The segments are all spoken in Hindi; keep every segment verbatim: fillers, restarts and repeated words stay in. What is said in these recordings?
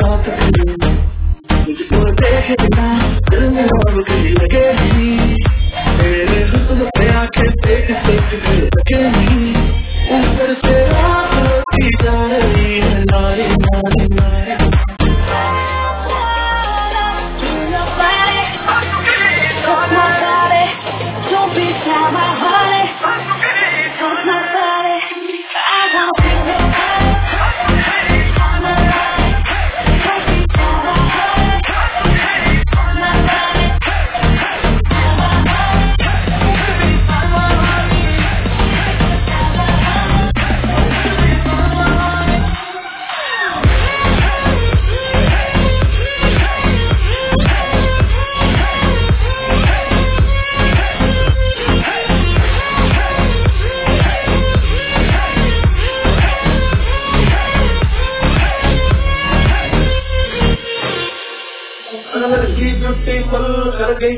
साथ खड़ी मुझको देखे बिना दिल में और कहीं लगेगी तेरे हुस्न पे आंखें देख देख कर सकेगी ऊपर से रात होती जा रही है नारी नारी नारी कर गई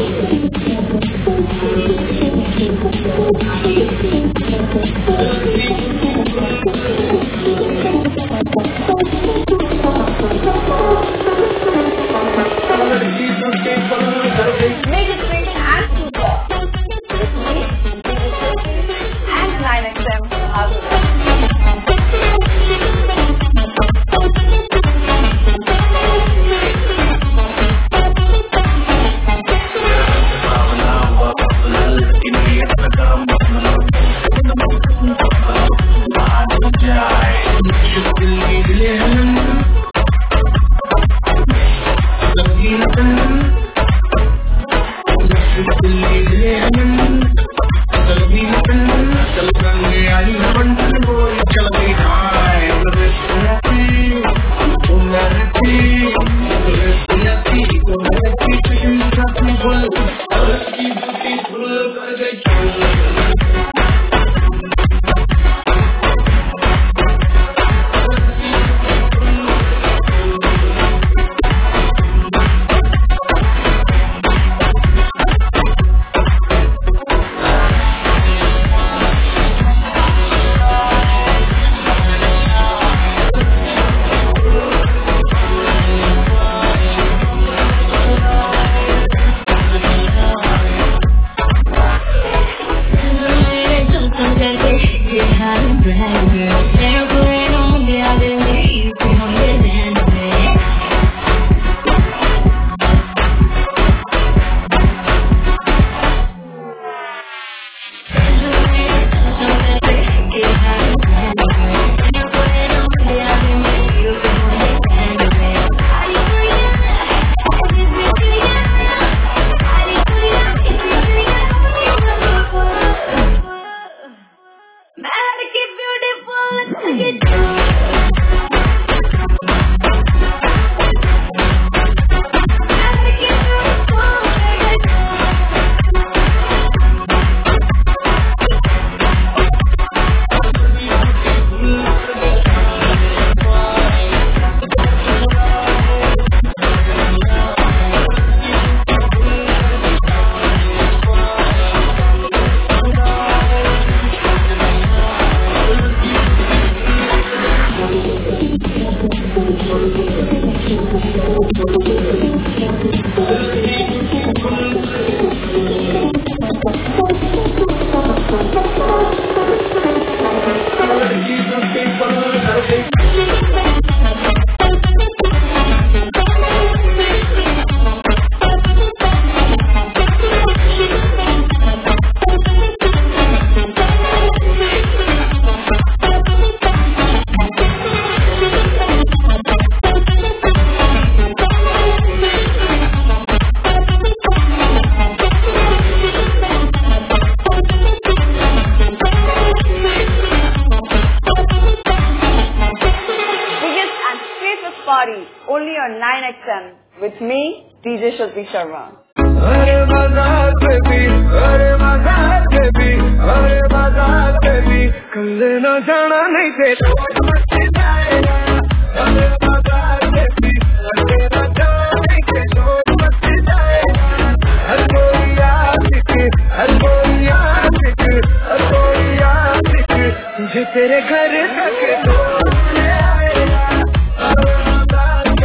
Only on nine X M with me, D J Shruti Sharma. अरे मजाक बेबी, अरे मजाक बेबी, अरे मजाक बेबी, कल लेना जाना नहीं देता मस्ती जाएगा। अरे मजाक बेबी, कल लेना जाना नहीं देता मस्ती जाएगा। हर कोई आशिक, हर कोई आशिक, हर कोई आशिक, तुझे तेरे घर तक तो ले आएगा। अरे मजाक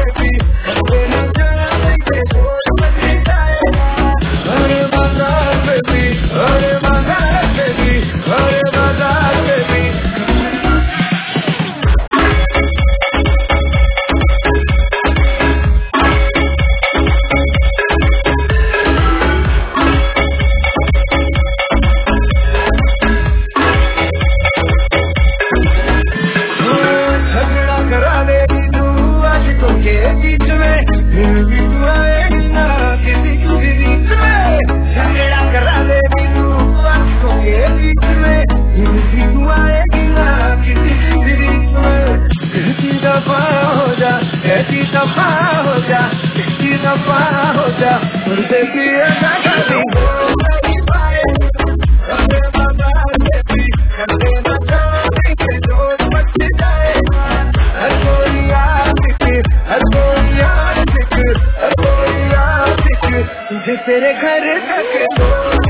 ऐसी दफा हो जा, ऐसी दफा हो जा, और बेबी ऐसा कभी हो नहीं पाए। अरे बाजार बेबी कर लेना जाने के जोर मच जाएगा। हर कोई आशिक, हर कोई आशिक, हर कोई आशिक तुझे तेरे घर तक